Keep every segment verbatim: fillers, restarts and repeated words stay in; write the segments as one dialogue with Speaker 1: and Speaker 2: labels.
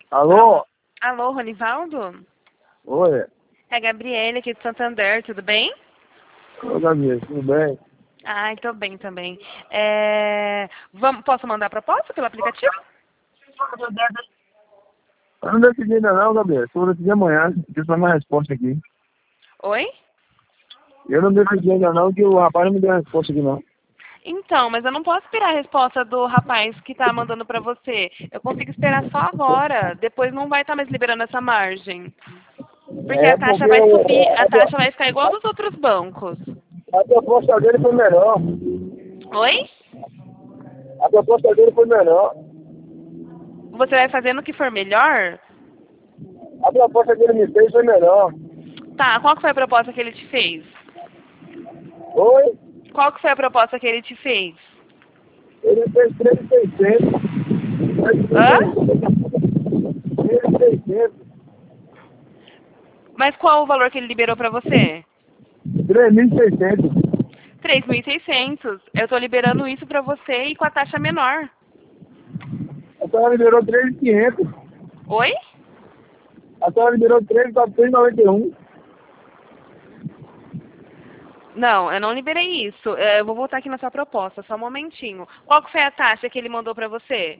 Speaker 1: Alô?
Speaker 2: Alô, Ronivaldo?
Speaker 1: Oi.
Speaker 2: É a Gabriele aqui de Santander, tudo bem?
Speaker 1: Ô, Gabriel, tudo bem?
Speaker 2: Ai, tô bem também. É... Vamos, posso mandar a proposta pelo aplicativo?
Speaker 1: Eu não decidi ainda não, Gabriel. Eu vou decidir amanhã. Deixa eu dar uma resposta aqui.
Speaker 2: Oi?
Speaker 1: Eu não decidi ainda não, que o rapaz não me deu a resposta aqui não.
Speaker 2: Então, mas eu não posso esperar a resposta do rapaz que tá mandando pra você. Eu consigo esperar só agora. Depois não vai estar mais liberando essa margem. Porque a
Speaker 1: É
Speaker 2: taxa
Speaker 1: porque
Speaker 2: vai subir, a
Speaker 1: a,
Speaker 2: taxa vai ficar igual dos outros bancos.
Speaker 1: a proposta dele foi melhor.
Speaker 2: Oi?
Speaker 1: A proposta dele foi melhor.
Speaker 2: Você vai fazendo o que for melhor?
Speaker 1: A proposta que ele me fez foi melhor.
Speaker 2: Tá, qual que foi a proposta que ele te fez?
Speaker 1: Oi?
Speaker 2: Qual que foi a proposta que ele te fez?
Speaker 1: Ele fez três mil e seiscentos.
Speaker 2: Hã?
Speaker 1: três mil e seiscentos.
Speaker 2: Mas qual o valor que ele liberou pra você?
Speaker 1: três mil e seiscentos.
Speaker 2: três mil e seiscentos. Eu tô liberando isso pra você e com a taxa menor.
Speaker 1: A senhora liberou três mil e quinhentos.
Speaker 2: Oi?
Speaker 1: A senhora liberou três mil quatrocentos e noventa e um.
Speaker 2: Não, eu não liberei isso. É, Eu vou voltar aqui na sua proposta, só um momentinho. Qual que foi a taxa que ele mandou pra você?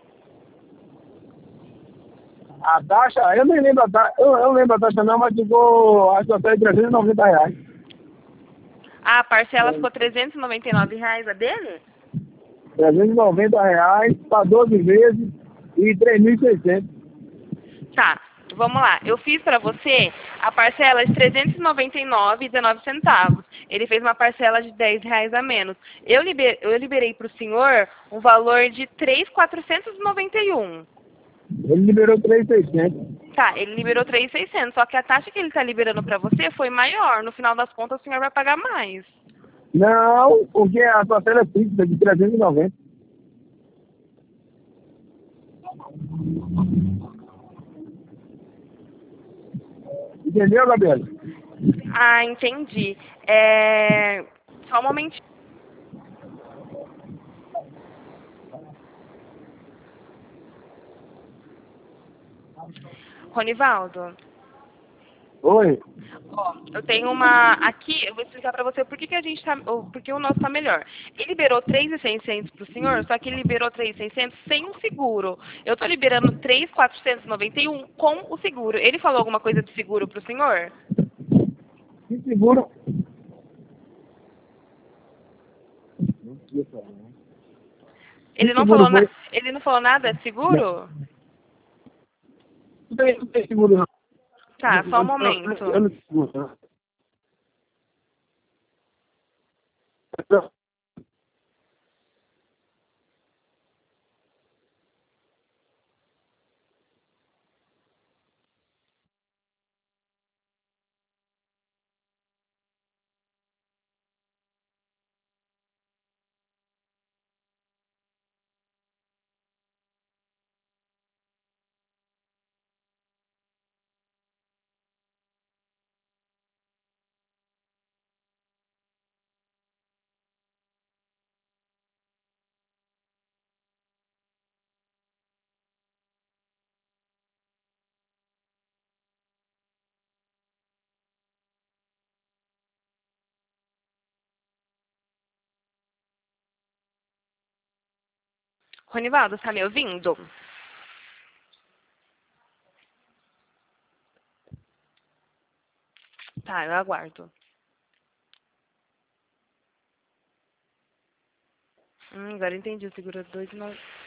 Speaker 1: A taxa, eu nem lembro a taxa, eu, eu lembro a taxa não, mas ficou, acho que até trezentos e noventa reais.
Speaker 2: Ah, a parcela ficou trezentos e noventa e nove reais a dele?
Speaker 1: trezentos e noventa reais para doze vezes e três mil e seiscentos.
Speaker 2: Tá, vamos lá. Eu fiz pra você a parcela de trezentos e noventa e nove reais e dezenove centavos. Ele fez uma parcela de dez reais a menos. Eu, liber, eu liberei pro senhor um valor de três mil quatrocentos e noventa e um.
Speaker 1: Ele liberou três mil e seiscentos.
Speaker 2: Tá, ele liberou três mil e seiscentos, só que a taxa que ele tá liberando pra você foi maior. No final das contas, o senhor vai pagar mais.
Speaker 1: Não, porque a parcela é fixa de trezentos e noventa. Entendeu, Gabriel?
Speaker 2: Ah, entendi. É... Só um momentinho. Ronivaldo,
Speaker 1: Oi.
Speaker 2: ó, eu tenho uma... Aqui, eu vou explicar pra você por que, que a gente tá... ou por que o nosso tá melhor. Ele liberou três mil e seiscentos pro senhor, só que ele liberou três mil e seiscentos sem o seguro. Eu tô liberando três mil quatrocentos e noventa e um com o seguro. Ele falou alguma coisa de seguro pro senhor?
Speaker 1: Que seguro? Que
Speaker 2: Ele não
Speaker 1: seguro
Speaker 2: falou, na...
Speaker 1: foi?
Speaker 2: ele não falou nada de
Speaker 1: Não,
Speaker 2: seguro?
Speaker 1: não tem, não tem seguro não.
Speaker 2: Tá, só um
Speaker 1: Eu, eu,
Speaker 2: momento.
Speaker 1: eu não tenho seguro não.
Speaker 2: Ronivaldo, tá me ouvindo? Tá, eu aguardo. Hum, agora eu entendi. O seguro é dois e nove.